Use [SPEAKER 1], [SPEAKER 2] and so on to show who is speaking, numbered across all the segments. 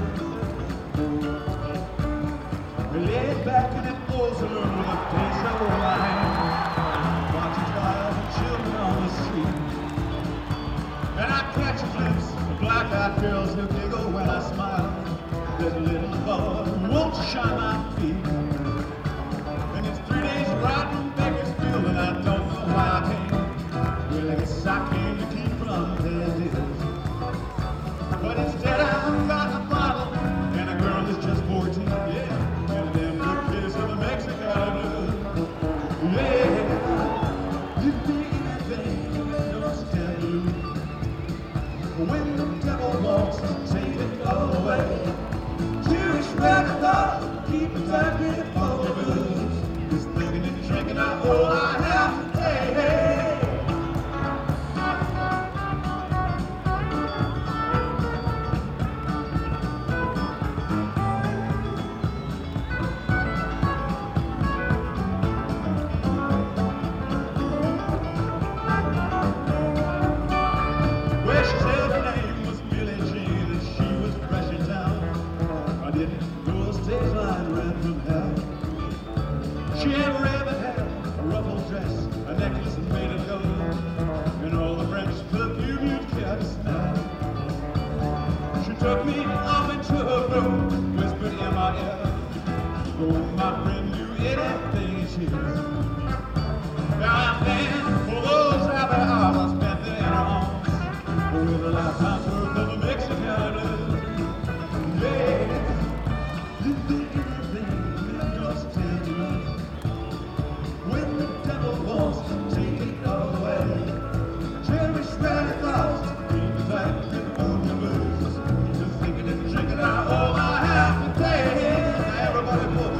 [SPEAKER 1] We laid back in that ocean room with a taste of wine, watching cars and children on the street. And I catch a glimpse of black-eyed girls who giggle when I smile. There's a little boy who won't shine my feet. And it's 3 days riding in Bakersfield, and I don't know why I came. Well, I guess I came to keep from their deals. But instead I've got a bottle and a girl that's just 14, yeah. And them the kiss of the Mexican blues. Yeah, you think that thing don't stand loose. When the devil walks, take it all away. Jewish rabbit thought, keep it tight with all the blues. Just thinking and drinking out all I have to pay. Well, she said her name was Billie Jean and she was fresh in town. I didn't know a stage line ran from hell. She had raven hair, a ruffled dress, a necklace made of gold, and all the French perfume you'd care to smell. She took me off into her room, whispered in my ear, "Oh, my friend, do anything she is." Now and then, for those happy hours I spent there in her arms, with a lifetime's worth of a Mexican blues. Yeah, you think anything don't stand to us. When the devil wants to take it all away, cherish rally thoughts, keep it tight with the blues. Just thinking and drinking out all I have to take. Everybody move.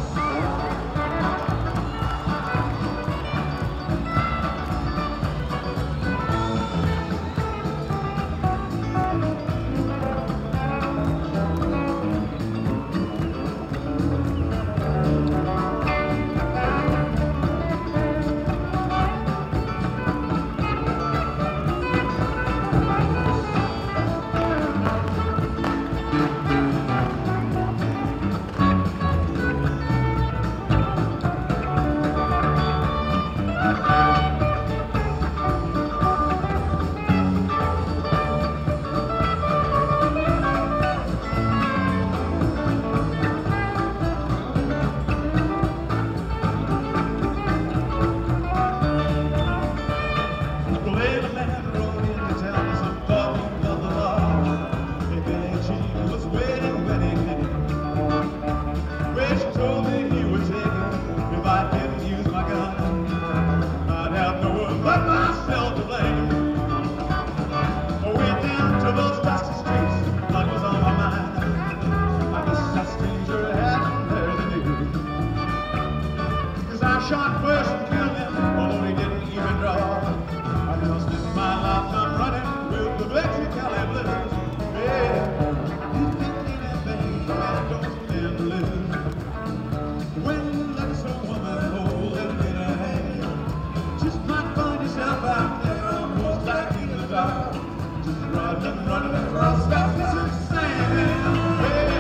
[SPEAKER 1] Shot first and killed him, although he didn't even draw. I just spent my lifetime running with the Mexican blues. Yeah, you think anything man don't stand to lose. When you let some woman hold it in her hand, just might find yourself out there almost like in the dark, just running across that sand. Yeah.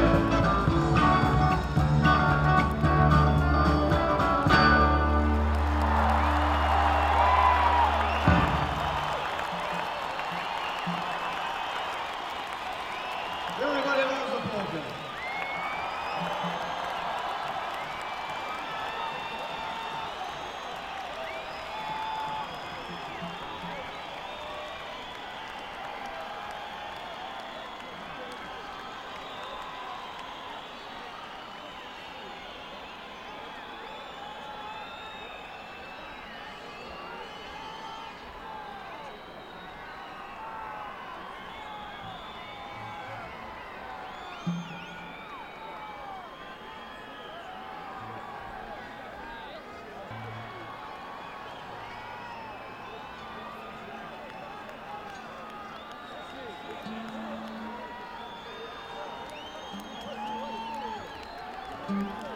[SPEAKER 1] Everybody loves the polka.
[SPEAKER 2] Mm-hmm.